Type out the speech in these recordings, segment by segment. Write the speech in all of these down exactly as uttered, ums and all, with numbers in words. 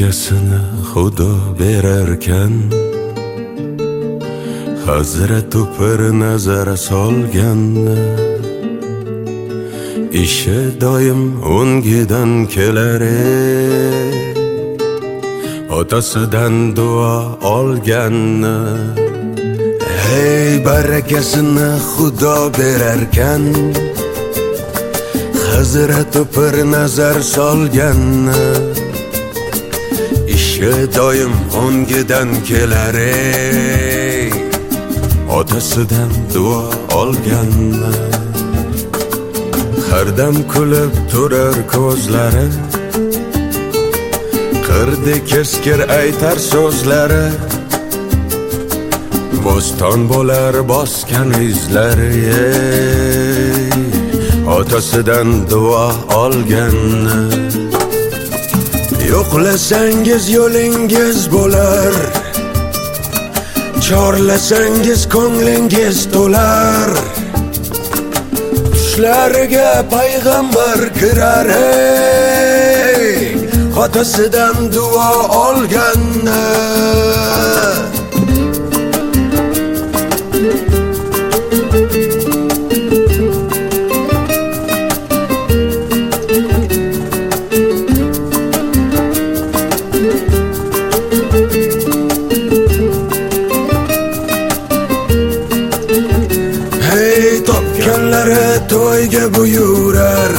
Barchasini Xudo berarkan, Hazrat bir nazar solganni, ishi doim o'ngidan kelar ey, otasidan duo olganni. Hey, barakasini Xudo berarkan, Hazrat bir nazar solganni, ishi doim o'ngidan kelar ey, otasidan duo olganni. Har dam kulib turar ko'zlari, qirdi keskir aytar so'zlari, bo'ston bo'lar bosgan izlari ey, otasidan duo olganni. Yo'qlasangiz yo'lingiz bo'lar, chorlasangiz ko'nglingiz to'lar, tushlariga payg'ambar kirar ey, otasidan duo olganni. Topganlari to'yga buyurar,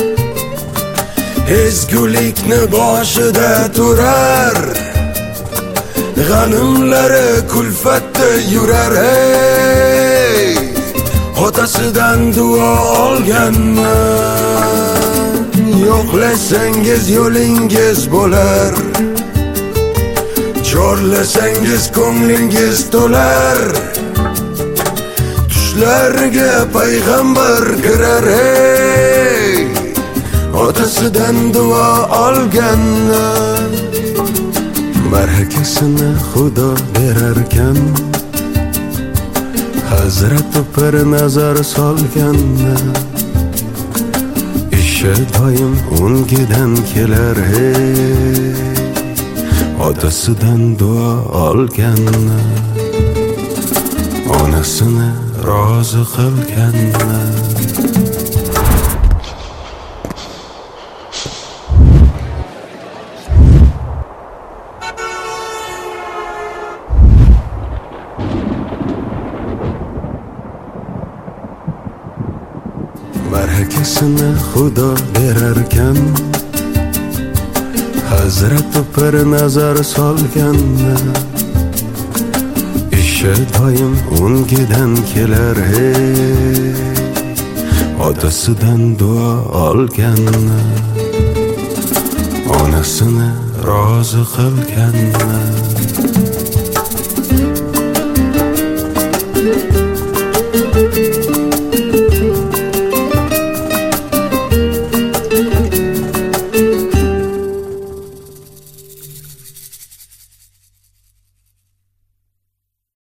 ezgulikni boshida turar, g'animlari kulfatda yurar ey, otasidan duo olganni. Yo'qlasangiz yo'lingiz bo'lar, chorlasangiz ko'nglingiz to'lar, tushlariga payg'ambar kirar ey, otasidan duo olganni. Barakasini Xudo berarkan, Hazrat bir nazar solganni, ishi doim o'ngidan kelar ey, otasidan duo olganni. Onasini rozi qilganni. Barakasini Xudo berarkan, Hazrat bir nazar solganni, ishi doim o'ngidan kelar ey, otasidan duo olganni. Onasini rozi qilganni.